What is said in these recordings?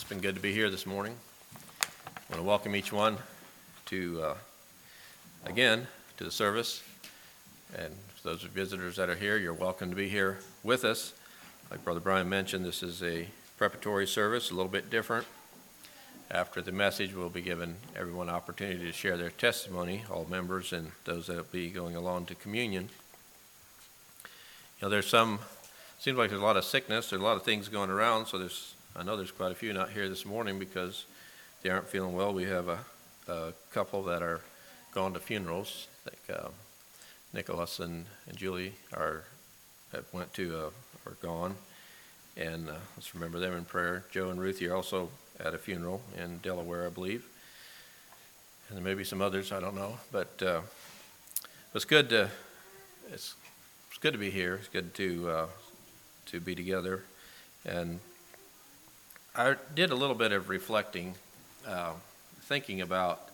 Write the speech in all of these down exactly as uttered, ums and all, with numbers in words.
It's been good to be here this morning. I want to welcome each one to, uh, again, to the service. And for those visitors that are here, you're welcome to be here with us. Like Brother Brian mentioned, this is a preparatory service, a little bit different. After the message, we'll be giving everyone an opportunity to share their testimony, all members and those that will be going along to communion. You know, there's some, seems like there's a lot of sickness, there's a lot of things going around, so there's, I know there's quite a few not here this morning because they aren't feeling well. We have a, a couple that are gone to funerals, like uh, Nicholas and, and Julie are have went to uh, are gone, and uh, let's remember them in prayer. Joe and Ruthie are also at a funeral in Delaware, I believe, and there may be some others, I don't know, but uh, it's good to it's it's good to be here. It's good to uh, to be together, and I did a little bit of reflecting, uh, thinking about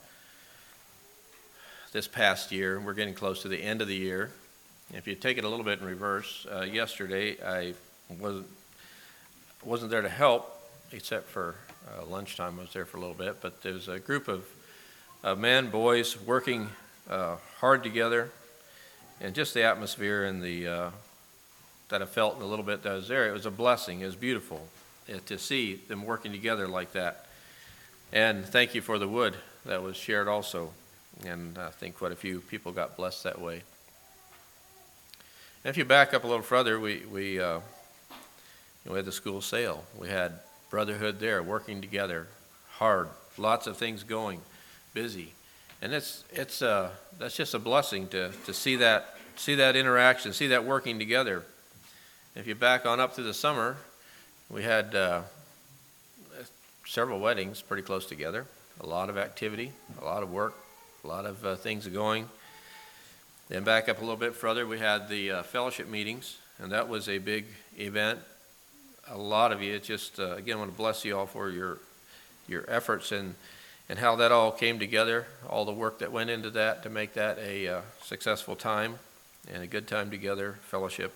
this past year. We're getting close to the end of the year. If you take it a little bit in reverse, uh, yesterday I wasn't wasn't there to help, except for uh, lunchtime. I was there for a little bit, but there's a group of uh, men, boys working uh, hard together, and just the atmosphere and the uh, that I felt in a little bit that I was there. It was a blessing. It was beautiful to see them working together like that. And thank you for the wood that was shared also. And I think quite a few people got blessed that way. And if you back up a little further, we we, uh, we had the school sale. We had brotherhood there, working together, hard, lots of things going, busy. And it's it's uh, that's just a blessing to to see that see that interaction, see that working together. If you back on up through the summer, we had uh, several weddings pretty close together, a lot of activity, a lot of work, a lot of uh, things going. Then back up a little bit further, we had the uh, fellowship meetings, and that was a big event. A lot of you, it's just, uh, again, I want to bless you all for your your efforts and, and how that all came together, all the work that went into that to make that a uh, successful time and a good time together, fellowship.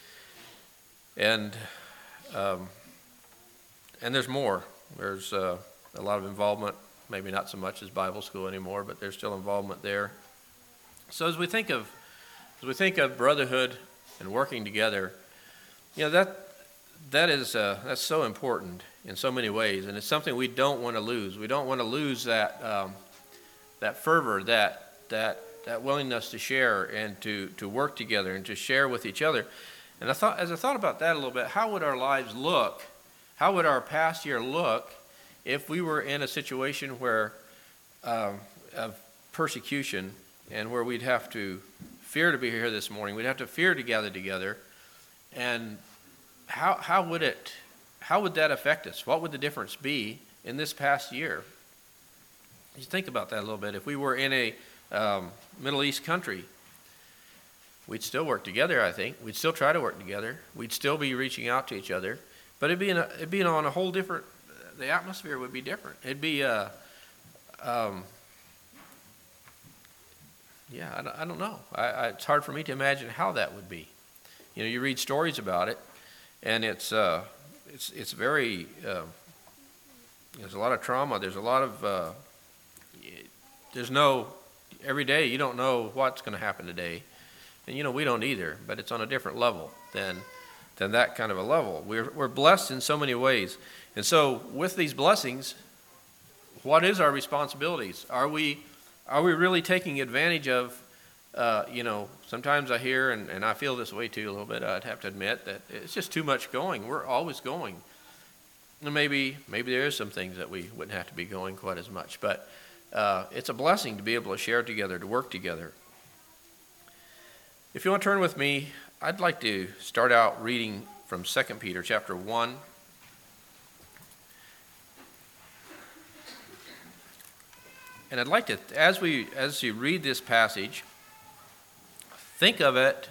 And um, and there's more. There's uh, a lot of involvement, maybe not so much as Bible school anymore, but there's still involvement there. So as we think of as we think of brotherhood and working together, you know, that that is uh, that's so important in so many ways, and it's something we don't want to lose. We don't want to lose that um, that fervor, that that that willingness to share and to to work together and to share with each other. And I thought, as I thought about that a little bit, how would our lives look? How would our past year look if we were in a situation where um, of persecution and where we'd have to fear to be here this morning? We'd have to fear to gather together. And how how would it? How would that affect us? What would the difference be in this past year? You think about that a little bit. If we were in a um, Middle East country, we'd still work together, I think. We'd still try to work together. We'd still be reaching out to each other. But it'd be, in a, it'd be on a whole different, the atmosphere would be different. It'd be, uh, um, yeah, I don't, I don't know. I, I, it's hard for me to imagine how that would be. You know, you read stories about it, and it's uh, it's it's very, uh, there's a lot of trauma. There's a lot of, uh, there's no, every day you don't know what's going to happen today. And, you know, we don't either, but it's on a different level than than that kind of a level. We're we're blessed in so many ways. And so with these blessings, what is our responsibilities? Are we are we really taking advantage of, uh, you know, sometimes I hear, and, and I feel this way too a little bit, I'd have to admit, that it's just too much going. We're always going. And maybe, maybe there is some things that we wouldn't have to be going quite as much. But uh, it's a blessing to be able to share together, to work together. If you want to turn with me, I'd like to start out reading from Second Peter chapter one. And I'd like to, as we as you read this passage, think of it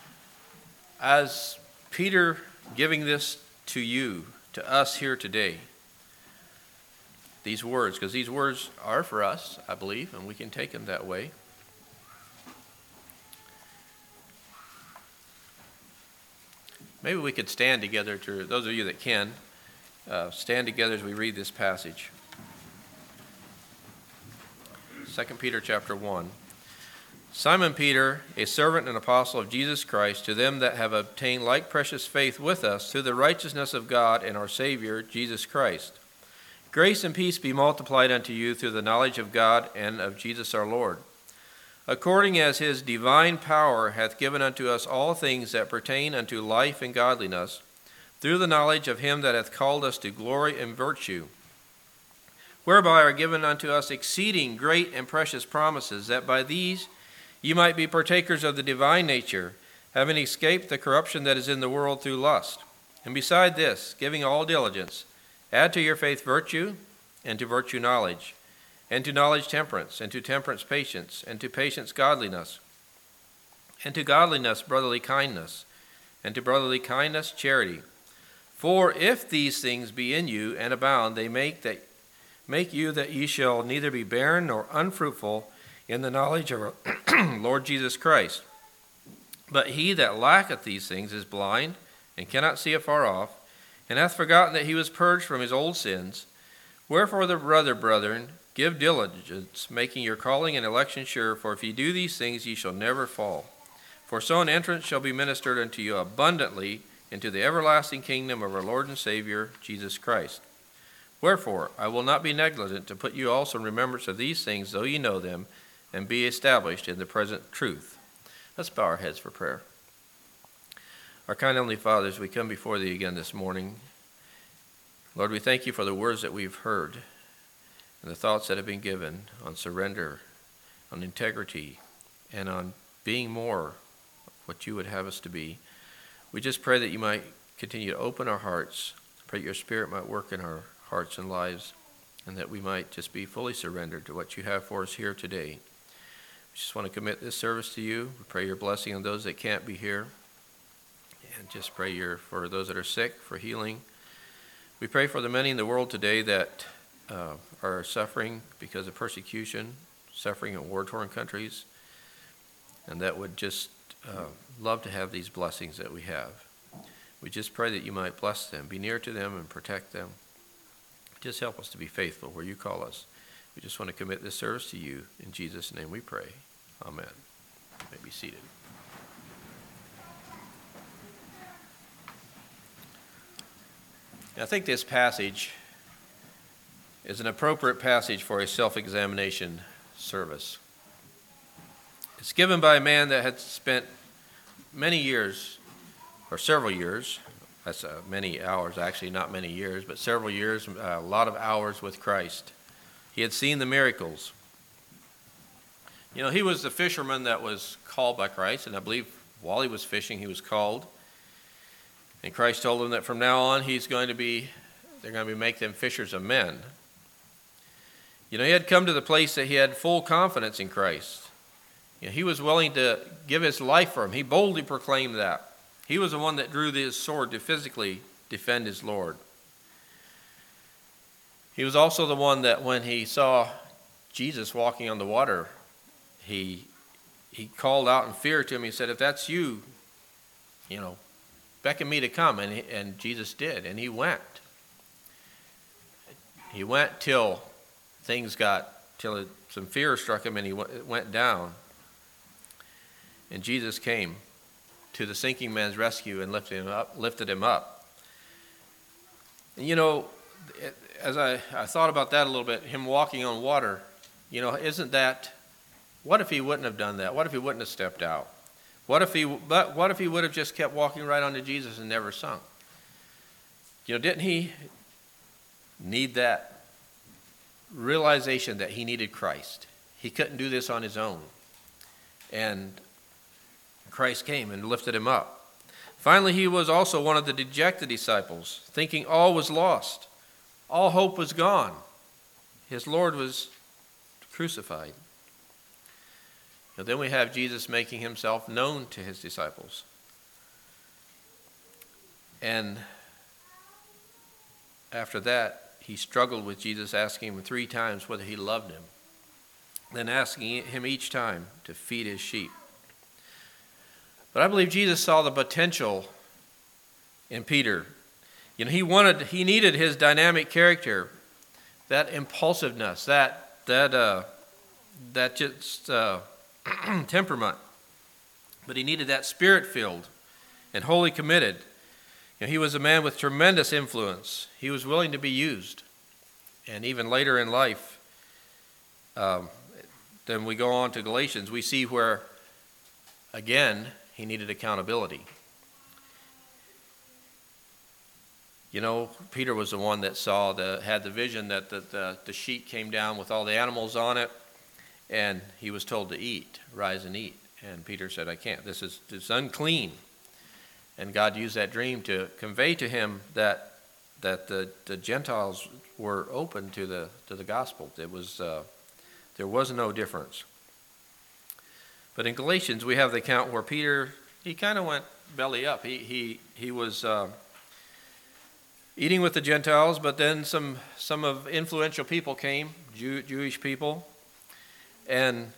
as Peter giving this to you, to us here today. These words, because these words are for us, I believe, and we can take them that way. Maybe we could stand together, to those of you that can, uh, stand together as we read this passage. Second Peter chapter one. Simon Peter, a servant and apostle of Jesus Christ, to them that have obtained like precious faith with us through the righteousness of God and our Savior, Jesus Christ. Grace and peace be multiplied unto you through the knowledge of God and of Jesus our Lord, according as his divine power hath given unto us all things that pertain unto life and godliness, through the knowledge of him that hath called us to glory and virtue, whereby are given unto us exceeding great and precious promises, that by these ye might be partakers of the divine nature, having escaped the corruption that is in the world through lust. And beside this, giving all diligence, add to your faith virtue, and to virtue knowledge, and to knowledge temperance, and to temperance patience, and to patience godliness, and to godliness brotherly kindness, and to brotherly kindness charity. For if these things be in you and abound, they make that make you that ye shall neither be barren nor unfruitful in the knowledge of our Lord Jesus Christ. But he that lacketh these things is blind, and cannot see afar off, and hath forgotten that he was purged from his old sins. Wherefore the brother, brethren, give diligence, making your calling and election sure, for if ye do these things ye shall never fall. For so an entrance shall be ministered unto you abundantly into the everlasting kingdom of our Lord and Savior, Jesus Christ. Wherefore I will not be negligent to put you also in remembrance of these things, though ye know them, and be established in the present truth. Let's bow our heads for prayer. Our kind Heavenly Father, as we come before Thee again this morning, Lord, we thank You for the words that we've heard and the thoughts that have been given on surrender, on integrity, and on being more what You would have us to be. We just pray that You might continue to open our hearts, pray that Your Spirit might work in our hearts and lives, and that we might just be fully surrendered to what You have for us here today. We just want to commit this service to You. We pray Your blessing on those that can't be here, and just pray Your for those that are sick, for healing. We pray for the many in the world today that uh, are suffering because of persecution, suffering in war-torn countries, and that would just uh, love to have these blessings that we have. We just pray that You might bless them, be near to them, and protect them. Just help us to be faithful where You call us. We just want to commit this service to You. In Jesus' name we pray. Amen. You may be seated. I think this passage is an appropriate passage for a self-examination service. It's given by a man that had spent many years, or several years, that's uh, many hours, actually not many years, but several years, uh, a lot of hours with Christ. He had seen the miracles. You know, he was the fisherman that was called by Christ, and I believe while he was fishing, he was called. And Christ told him that from now on, he's going to be, they're going to be make them fishers of men. You know, he had come to the place that he had full confidence in Christ. You know, he was willing to give his life for him. He boldly proclaimed that. He was the one that drew his sword to physically defend his Lord. He was also the one that when he saw Jesus walking on the water, he he called out in fear to him. He said, if that's you, you know, beckon me to come. And, he, and Jesus did, and he went. He went till things got, till it, some fear struck him, and he went, went down. And Jesus came to the sinking man's rescue and lifted him up. Lifted him up. And you know, it, as I, I thought about that a little bit, him walking on water, you know, isn't that, what if he wouldn't have done that? What if he wouldn't have stepped out? What if he, but what if he would have just kept walking right onto Jesus and never sunk? You know, didn't he need that realization that he needed Christ? He couldn't do this on his own. And Christ came and lifted him up. Finally, he was also one of the dejected disciples, thinking all was lost. All hope was gone. His Lord was crucified. And then we have Jesus making himself known to his disciples. And after that, he struggled with Jesus, asking him three times whether he loved him, then asking him each time to feed his sheep. But I believe Jesus saw the potential in Peter. You know, he wanted, he needed his dynamic character, that impulsiveness, that that uh, that just uh, temperament. But he needed that spirit-filled and wholly committed. You know, he was a man with tremendous influence. He was willing to be used. And even later in life, um, then we go on to Galatians, we see where, again, he needed accountability. You know, Peter was the one that saw the had the vision that the, the, the sheet came down with all the animals on it, and he was told to eat, rise and eat. And Peter said, I can't. This is it's unclean. And God used that dream to convey to him that that the, the Gentiles were open to the to the gospel. It was uh, there was no difference. But in Galatians, we have the account where Peter, he kind of went belly up. He he he was uh, eating with the Gentiles, but then some some of influential people came, Jew, Jewish people, and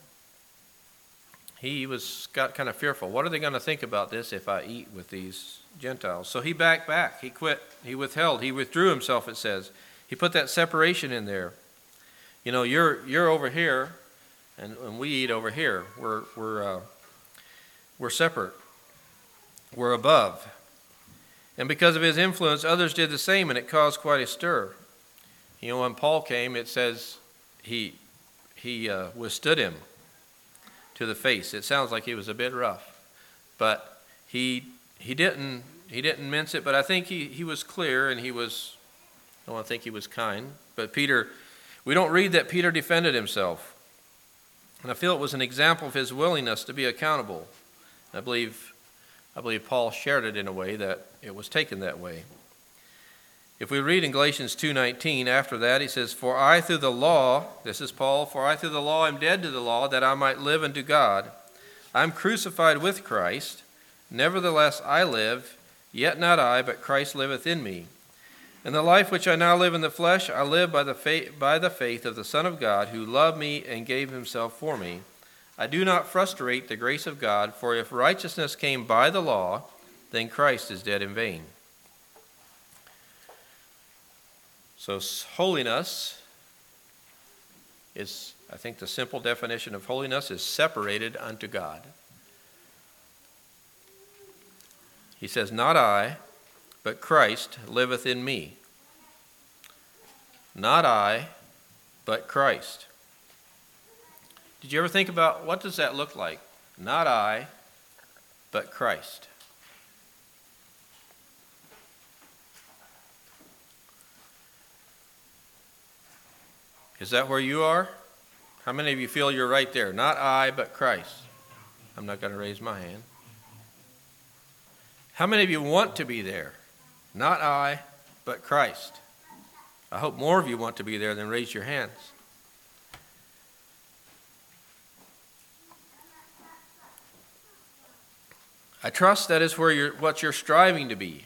he was got kind of fearful. What are they going to think about this if I eat with these Gentiles? So he backed back. He quit. He withheld. He withdrew himself, it says. He put that separation in there. You know, you're you're over here, and, and we eat over here. We're we're uh, we're separate. We're above. And because of his influence, others did the same, and it caused quite a stir. You know, when Paul came, it says he he uh, withstood him to the face. It sounds like he was a bit rough, but he he didn't he didn't mince it. But I think he, he was clear, and he was, I don't want to think he was kind. But Peter, we don't read that Peter defended himself, and I feel it was an example of his willingness to be accountable. I believe I believe Paul shared it in a way that it was taken that way. If we read in Galatians two nineteen, after that, he says, For I through the law, this is Paul, for I through the law am dead to the law, that I might live unto God. I am crucified with Christ. Nevertheless I live, yet not I, but Christ liveth in me. And the life which I now live in the flesh, I live by the faith, by the faith of the Son of God, who loved me and gave himself for me. I do not frustrate the grace of God, for if righteousness came by the law, then Christ is dead in vain. So holiness is, I think the simple definition of holiness is separated unto God. He says, not I, but Christ liveth in me. Not I, but Christ. Did you ever think about what does that look like? Not I, but Christ. Is that where you are? How many of you feel you're right there? Not I, but Christ. I'm not going to raise my hand. How many of you want to be there? Not I, but Christ. I hope more of you want to be there than raise your hands. I trust that is where you're, what you're striving to be.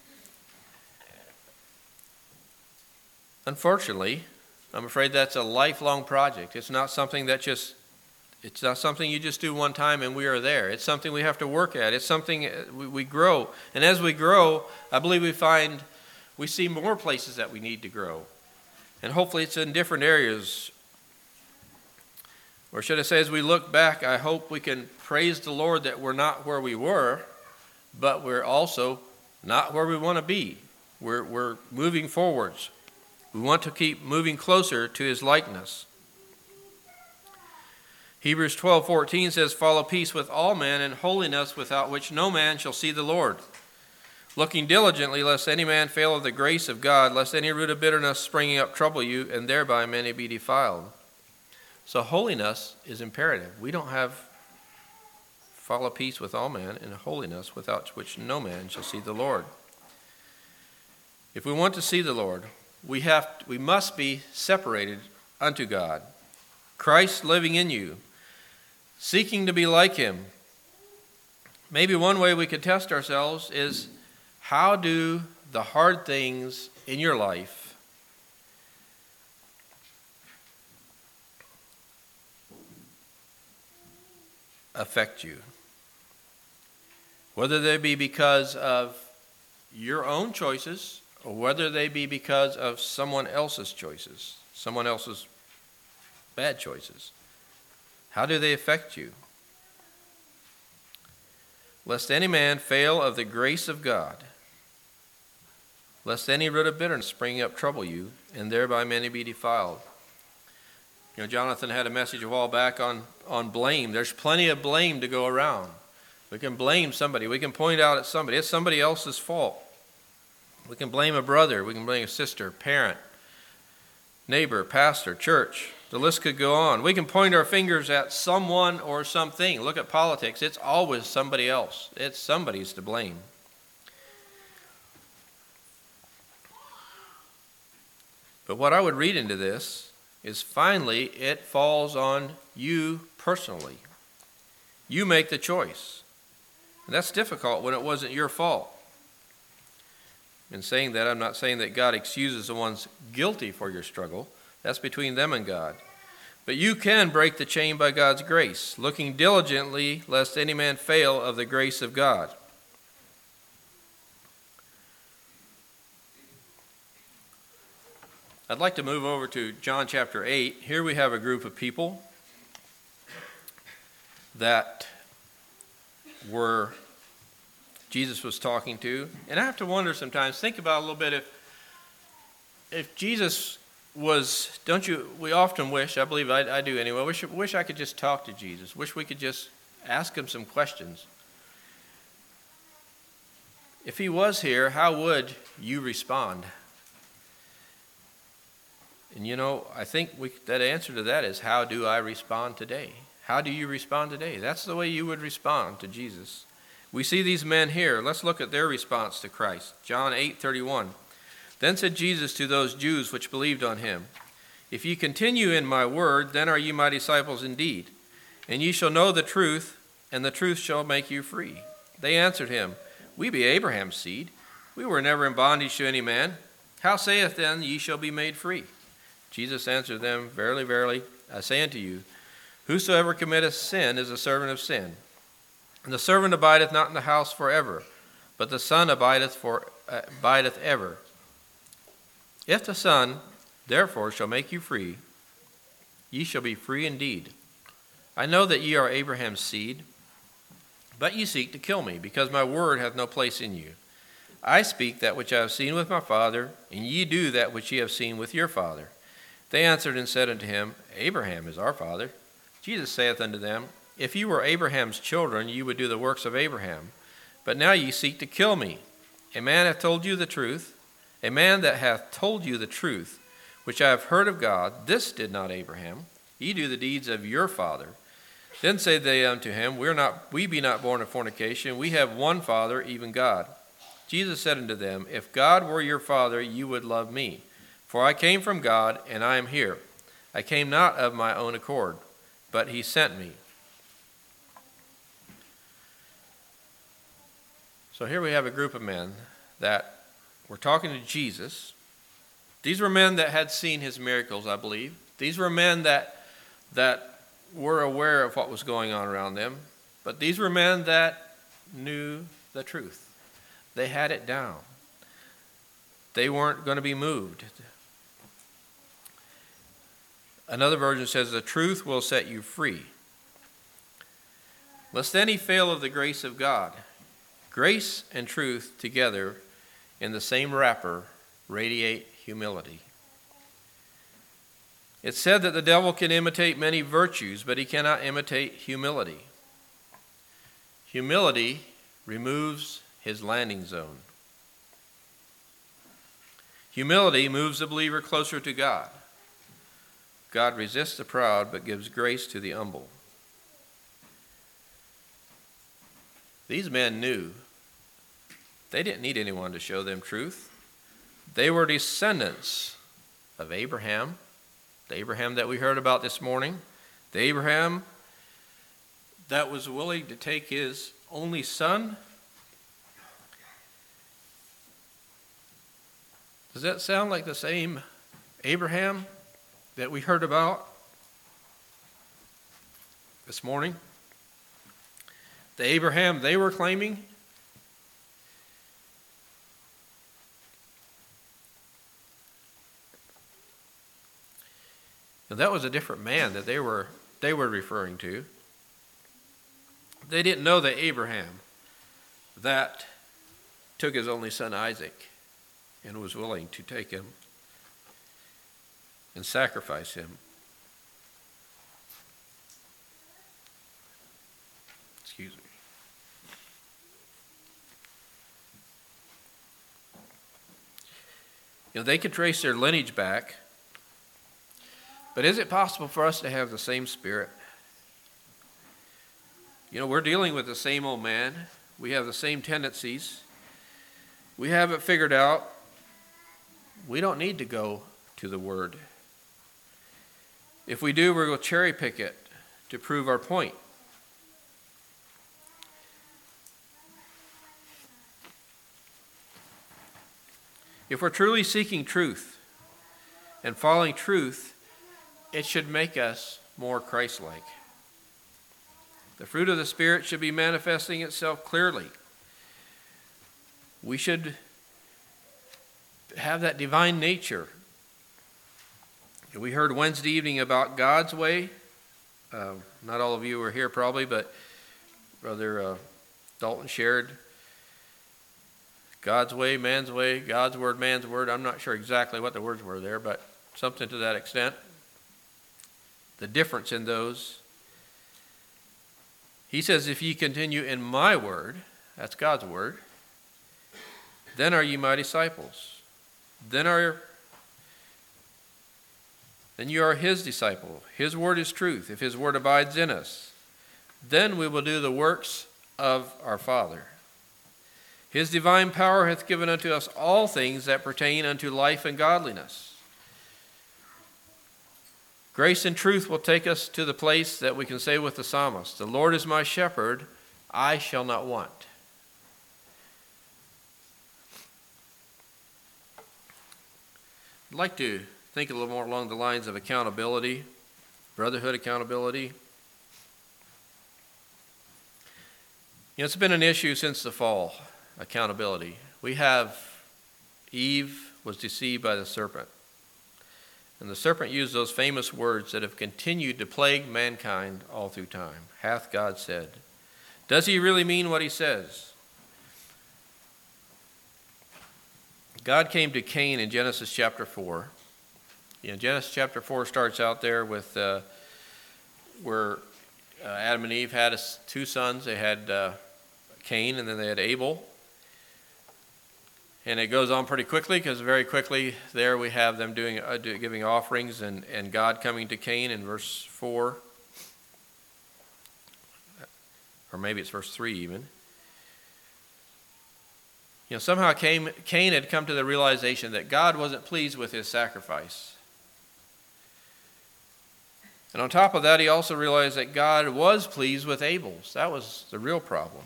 Unfortunately, I'm afraid that's a lifelong project. It's not something that just, it's not something you just do one time and we are there. It's something we have to work at. It's something we, we grow. And as we grow, I believe we find, we see more places that we need to grow. And hopefully it's in different areas. Or should I say, as we look back, I hope we can praise the Lord that we're not where we were, but we're also not where we want to be. We're, we're moving forwards. We want to keep moving closer to his likeness. Hebrews twelve fourteen says, Follow peace with all men and holiness, without which no man shall see the Lord. Looking diligently, lest any man fail of the grace of God, lest any root of bitterness springing up trouble you, and thereby many be defiled. So holiness is imperative. We don't have follow peace with all men and holiness, without which no man shall see the Lord. If we want to see the Lord, we have we must be separated unto God. Christ living in you, seeking to be like him. Maybe one way we could test ourselves is, how do the hard things in your life affect you? Whether they be because of your own choices or whether they be because of someone else's choices, someone else's bad choices. How do they affect you? Lest any man fail of the grace of God, lest any root of bitterness spring up trouble you, and thereby many be defiled. You know, Jonathan had a message a while back on, on blame. There's plenty of blame to go around. We can blame somebody. We can point out at somebody. It's somebody else's fault. We can blame a brother. We can blame a sister, parent, neighbor, pastor, church. The list could go on. We can point our fingers at someone or something. Look at politics. It's always somebody else. It's somebody's to blame. But what I would read into this is finally it falls on you personally. You make the choice. And that's difficult when it wasn't your fault. In saying that, I'm not saying that God excuses the ones guilty for your struggle. That's between them and God. But you can break the chain by God's grace, looking diligently lest any man fail of the grace of God. I'd like to move over to John chapter eight. Here we have a group of people that were Jesus was talking to. And I have to wonder sometimes, think about a little bit, if if Jesus was, don't you, we often wish, I believe I, I do anyway, wish, wish I could just talk to Jesus. Wish we could just ask him some questions. If he was here, how would you respond? And you know, I think we, that answer to that is, how do I respond today? How do you respond today? That's the way you would respond to Jesus. We see these men here. Let's look at their response to Christ. John eight thirty-one. Then said Jesus to those Jews which believed on him, If ye continue in my word, then are ye my disciples indeed, and ye shall know the truth, and the truth shall make you free. They answered him, We be Abraham's seed. We were never in bondage to any man. How saith then, ye shall be made free? Jesus answered them, Verily, verily, I say unto you, whosoever committeth sin is a servant of sin. And the servant abideth not in the house forever, but the Son abideth for uh, abideth ever. If the Son, therefore, shall make you free, ye shall be free indeed. I know that ye are Abraham's seed, but ye seek to kill me, because my word hath no place in you. I speak that which I have seen with my father, and ye do that which ye have seen with your father. They answered and said unto him, Abraham is our father. Jesus saith unto them, If ye were Abraham's children, ye would do the works of Abraham. But now ye seek to kill me. A man hath told you the truth, a man that hath told you the truth, which I have heard of God. This did not Abraham. Ye do the deeds of your father. Then said they unto him, We are not, we be not born of fornication. We have one Father, even God. Jesus said unto them, If God were your Father, you would love me. For I came from God, and I am here. I came not of my own accord, but he sent me. So here we have a group of men that were talking to Jesus. These were men that had seen his miracles, I believe. These were men that that were aware of what was going on around them. But these were men that knew the truth. They had it down. They weren't going to be moved. Another version says, the truth will set you free. Lest any fail of the grace of God. Grace and truth together in the same wrapper radiate humility. It's said that the devil can imitate many virtues, but he cannot imitate humility. Humility removes his landing zone. Humility moves the believer closer to God. God resists the proud, but gives grace to the humble. These men knew they didn't need anyone to show them truth. They were descendants of Abraham, the Abraham that we heard about this morning, the Abraham that was willing to take his only son. Does that sound like the same Abraham that we heard about this morning? The Abraham they were claiming? And that was a different man that they were they were referring to. They didn't know that Abraham that took his only son Isaac and was willing to take him and sacrifice him. Excuse me. You know, they could trace their lineage back, but is it possible for us to have the same spirit? You know, we're dealing with the same old man. We have the same tendencies. We have it figured out. We don't need to go to the Word. If we do, we're going to cherry pick it to prove our point. If we're truly seeking truth and following truth, it should make us more Christ-like. The fruit of the Spirit should be manifesting itself clearly. We should have that divine nature. We heard Wednesday evening about God's way. Uh, not all of you were here probably, but Brother uh, Dalton shared God's way, man's way, God's word, man's word. I'm not sure exactly what the words were there, but something to that extent. The difference in those. He says, if ye continue in my word, that's God's word, then are ye my disciples. Then are then you are his disciple. His word is truth. If his word abides in us, then we will do the works of our Father. His divine power hath given unto us all things that pertain unto life and godliness. Grace and truth will take us to the place that we can say with the psalmist, the Lord is my shepherd, I shall not want. I'd like to think a little more along the lines of accountability, brotherhood accountability. You know, it's been an issue since the fall, accountability. We have Eve was deceived by the serpent. And the serpent used those famous words that have continued to plague mankind all through time. Hath God said. Does he really mean what he says? God came to Cain in Genesis chapter four. You know, Genesis chapter four starts out there with uh, where uh, Adam and Eve had a, two sons. They had uh, Cain and then they had Abel. And it goes on pretty quickly because very quickly there we have them doing uh, do, giving offerings and, and God coming to Cain in verse four. Or maybe it's verse three even. You know, somehow Cain, Cain had come to the realization that God wasn't pleased with his sacrifice. And on top of that, he also realized that God was pleased with Abel's. That was the real problem.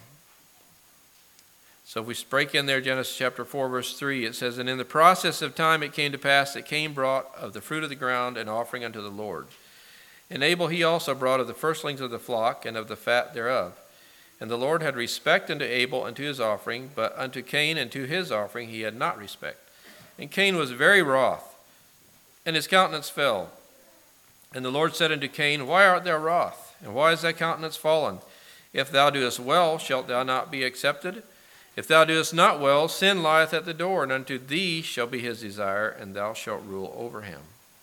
So if we break in there, Genesis chapter four, verse three, it says, And in the process of time it came to pass that Cain brought of the fruit of the ground an offering unto the Lord. And Abel he also brought of the firstlings of the flock and of the fat thereof. And the Lord had respect unto Abel and to his offering, but unto Cain and to his offering he had not respect. And Cain was very wroth, and his countenance fell. And the Lord said unto Cain, Why art thou wroth? And why is thy countenance fallen? If thou doest well, shalt thou not be accepted? If thou doest not well, sin lieth at the door, and unto thee shall be his desire, and thou shalt rule over him.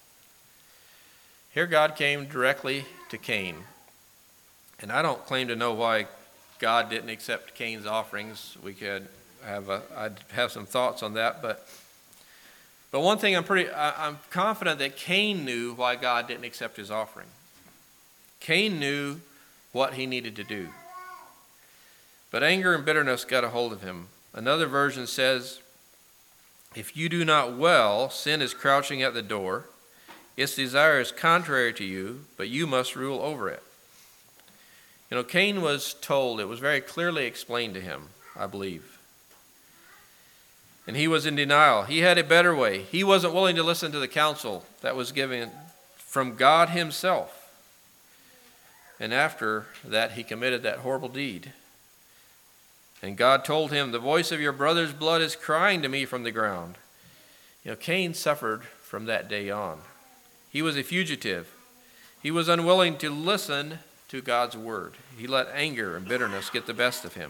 Here God came directly to Cain. And I don't claim to know why God didn't accept Cain's offerings. We could have a, I'd have some thoughts on that, but but one thing I'm pretty I, I'm confident that Cain knew why God didn't accept his offering. Cain knew what he needed to do. But anger and bitterness got a hold of him. Another version says, If you do not well, sin is crouching at the door. Its desire is contrary to you, but you must rule over it. You know, Cain was told, it was very clearly explained to him, I believe. And he was in denial. He had a better way. He wasn't willing to listen to the counsel that was given from God himself. And after that, he committed that horrible deed. And God told him, The voice of your brother's blood is crying to me from the ground. You know, Cain suffered from that day on. He was a fugitive. He was unwilling to listen to God's word. He let anger and bitterness get the best of him.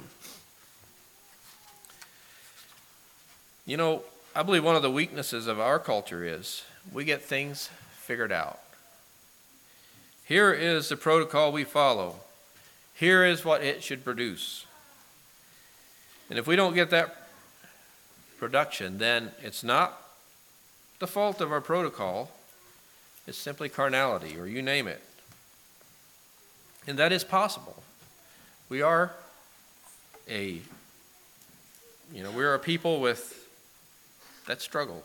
You know, I believe one of the weaknesses of our culture is we get things figured out. Here is the protocol we follow. Here is what it should produce. And if we don't get that production, then it's not the fault of our protocol. It's simply carnality, or you name it. And that is possible. We are a, you know, we're a people with that struggle.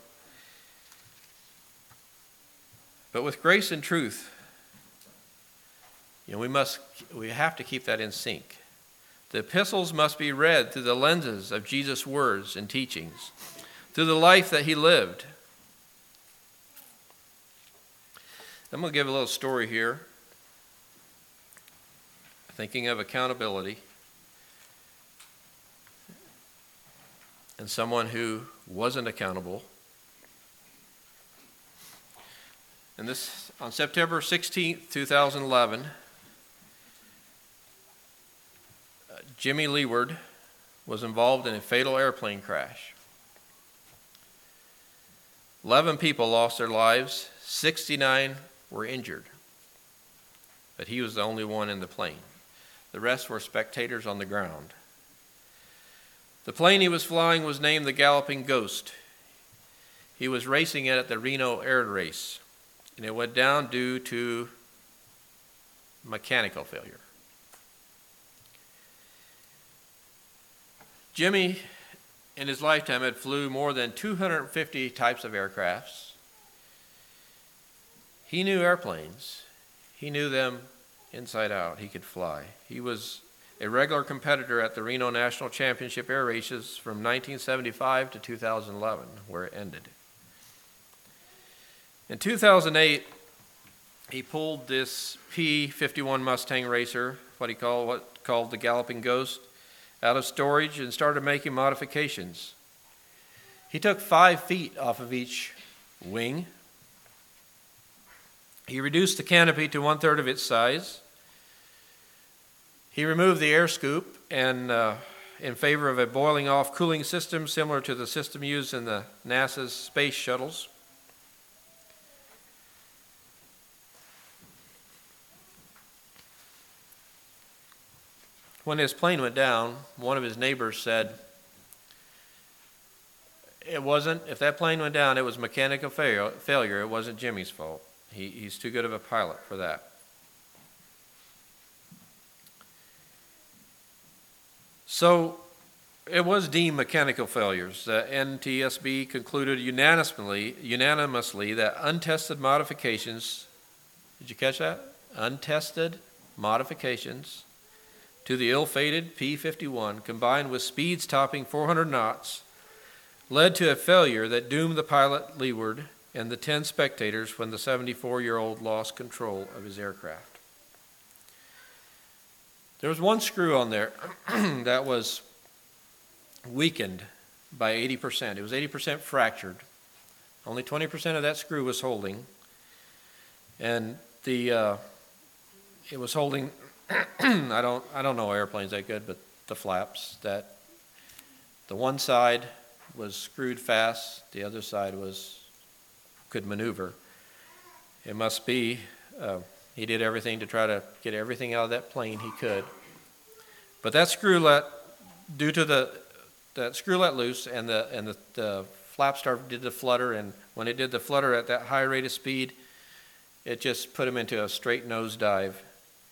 But with grace and truth, you know, we must, we have to keep that in sync. The epistles must be read through the lenses of Jesus' words and teachings, through the life that he lived. I'm going to give a little story here, thinking of accountability, and someone who wasn't accountable. And this, on September sixteenth, two thousand eleven, uh, Jimmy Leeward was involved in a fatal airplane crash. Eleven people lost their lives, sixty-nine were injured, but he was the only one in the plane. The rest were spectators on the ground. The plane he was flying was named the Galloping Ghost. He was racing it at the Reno Air Race, and it went down due to mechanical failure. Jimmy, in his lifetime, had flew more than two hundred fifty types of aircrafts. He knew airplanes. He knew them inside out. He could fly. He was a regular competitor at the Reno National Championship Air Races from nineteen seventy-five to two thousand eleven, where it ended. In two thousand eight, he pulled this P fifty-one Mustang Racer, what he called what called the Galloping Ghost, out of storage and started making modifications. He took five feet off of each wing. He reduced the canopy to one-third of its size. He removed the air scoop and uh, in favor of a boiling-off cooling system similar to the system used in the NASA's space shuttles. When his plane went down, one of his neighbors said, it wasn't, if that plane went down, it was mechanical fail- failure. It wasn't Jimmy's fault. He, he's too good of a pilot for that. So it was deemed mechanical failures. The N T S B concluded unanimously, unanimously that untested modifications, did you catch that? Untested modifications to the ill-fated P fifty-one, combined with speeds topping four hundred knots, led to a failure that doomed the pilot Leeward and the ten spectators when the seventy-four-year-old lost control of his aircraft. There was one screw on there that was weakened by eighty percent. It was eighty percent fractured. Only twenty percent of that screw was holding. And the uh, it was holding, I don't I don't know airplanes that good, but the flaps, that the one side was screwed fast, the other side was could maneuver. It must be, uh, he did everything to try to get everything out of that plane he could. But that screw let, due to the, that screw let loose and the and the, the flap started did the flutter, and when it did the flutter at that high rate of speed, it just put him into a straight nose dive.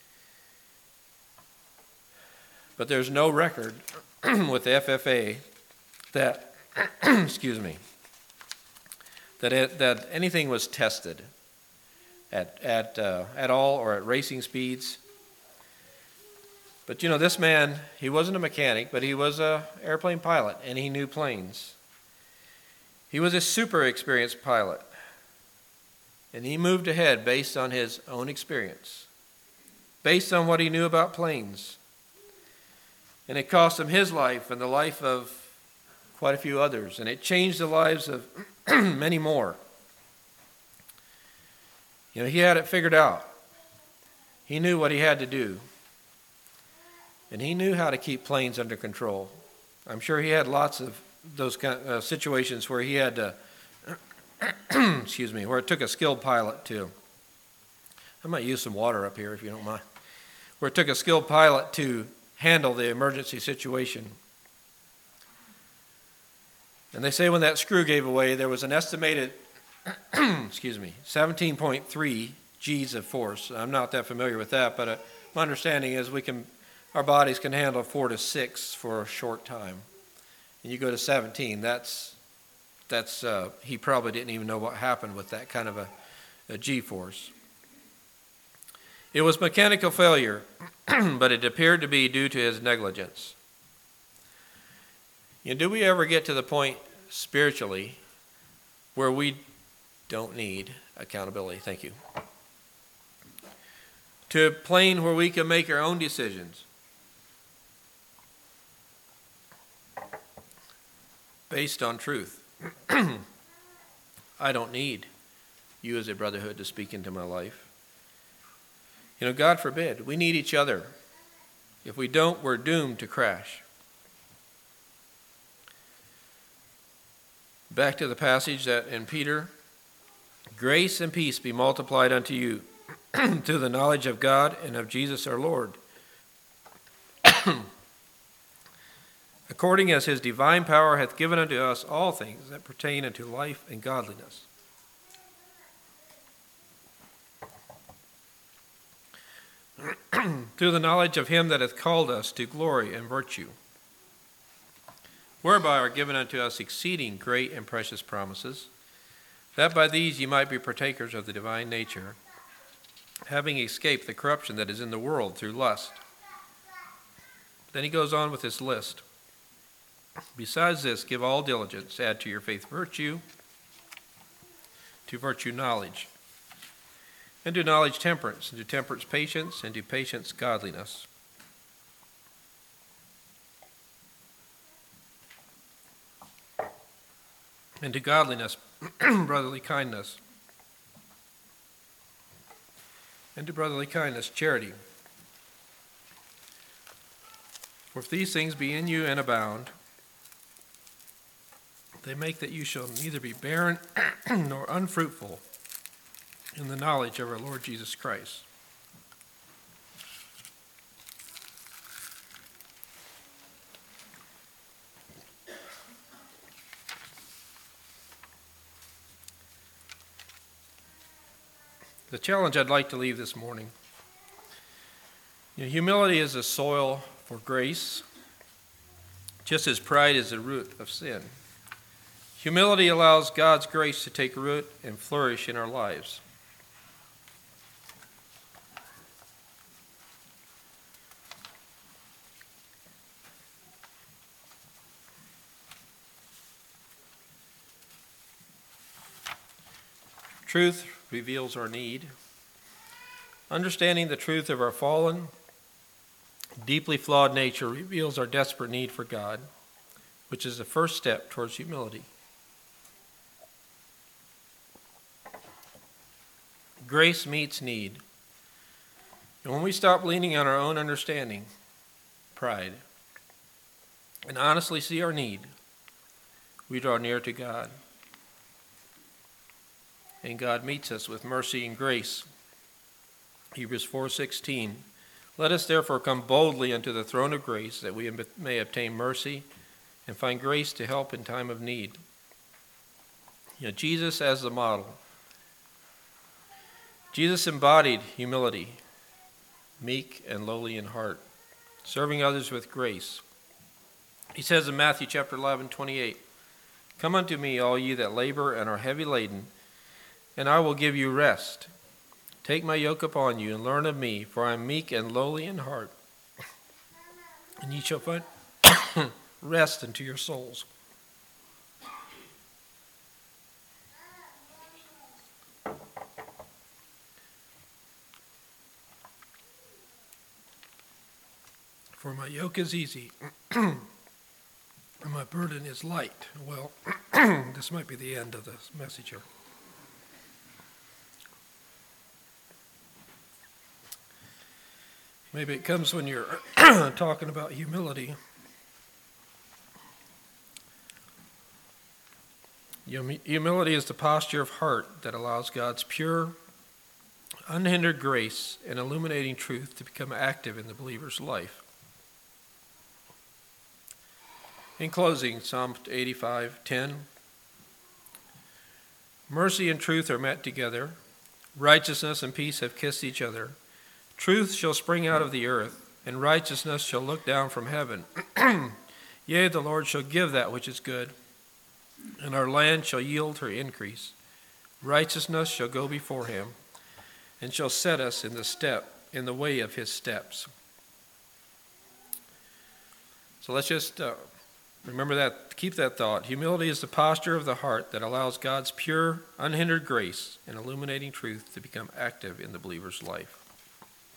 But there's no record with the F F A that, excuse me, that it, that anything was tested at at uh, at all or at racing speeds. But you know, this man, he wasn't a mechanic, but he was a airplane pilot, and he knew planes. He was a super experienced pilot, and he moved ahead based on his own experience, based on what he knew about planes. And it cost him his life and the life of quite a few others, and it changed the lives of many more. You know, he had it figured out. He knew what he had to do. And he knew how to keep planes under control. I'm sure he had lots of those kind of uh, situations where he had to, excuse me, where it took a skilled pilot to, I might use some water up here if you don't mind, where it took a skilled pilot to handle the emergency situation. And they say when that screw gave away, there was an estimated, excuse me, seventeen point three G's of force. I'm not that familiar with that, but uh, my understanding is we can, our bodies can handle four to six for a short time. And you go to seventeen, that's, that's uh, he probably didn't even know what happened with that kind of a, a G force. It was mechanical failure, but it appeared to be due to his negligence. You know, do we ever get to the point spiritually where we don't need accountability? Thank you. To a plane where we can make our own decisions based on truth. I don't need you as a brotherhood to speak into my life. You know, God forbid, we need each other. If we don't, we're doomed to crash. Back to the passage that in Peter, grace and peace be multiplied unto you through the knowledge of God and of Jesus our Lord, according as his divine power hath given unto us all things that pertain unto life and godliness. Through the knowledge of him that hath called us to glory and virtue, whereby are given unto us exceeding great and precious promises, that by these ye might be partakers of the divine nature, having escaped the corruption that is in the world through lust. Then he goes on with this list. Besides this, give all diligence, add to your faith virtue, to virtue knowledge, and to knowledge temperance, and to temperance patience, and to patience godliness. And to godliness, brotherly kindness. And to brotherly kindness, charity. For if these things be in you and abound, they make that you shall neither be barren nor unfruitful in the knowledge of our Lord Jesus Christ. The challenge I'd like to leave this morning. You know, humility is a soil for grace, just as pride is the root of sin. Humility allows God's grace to take root and flourish in our lives. Truth reveals our need. Understanding the truth of our fallen, deeply flawed nature reveals our desperate need for God, which is the first step towards humility. Grace meets need. And when we stop leaning on our own understanding, pride, and honestly see our need, we draw near to God. And God meets us with mercy and grace. Hebrews four sixteen. Let us therefore come boldly unto the throne of grace, that we may obtain mercy and find grace to help in time of need. You know, Jesus as the model. Jesus embodied humility, meek and lowly in heart, serving others with grace. He says in Matthew chapter eleven twenty-eight, come unto me, all ye that labor and are heavy laden, and I will give you rest. Take my yoke upon you and learn of me, for I am meek and lowly in heart, and ye shall find rest unto your souls. For my yoke is easy, and my burden is light. Well, this might be the end of this message here. Maybe it comes when you're talking about humility. Humi- Humility is the posture of heart that allows God's pure, unhindered grace and illuminating truth to become active in the believer's life. In closing, Psalm eighty-five ten. Mercy and truth are met together. Righteousness and peace have kissed each other. Truth shall spring out of the earth, and righteousness shall look down from heaven. Yea, the Lord shall give that which is good, and our land shall yield her increase. Righteousness shall go before him, and shall set us in the step, in the way of his steps. So let's just uh, remember that, keep that thought. Humility is the posture of the heart that allows God's pure, unhindered grace and illuminating truth to become active in the believer's life.